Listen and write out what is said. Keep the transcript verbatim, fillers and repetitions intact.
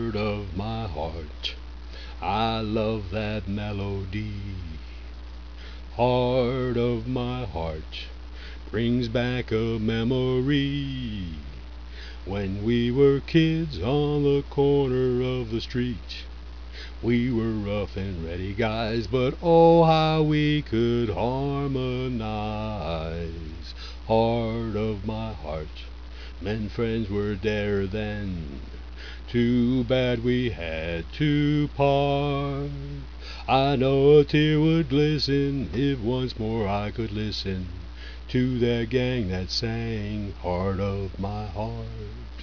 Heart of my heart, I love that melody. Heart of my heart, brings back a memory. When we were kids on the corner of the street, we were rough and ready guys, but oh how we could harmonize. Heart of my heart, men friends were there then. Too bad we had to part. I know a tear would glisten if once more I could listen to that gang that sang Heart of my heart.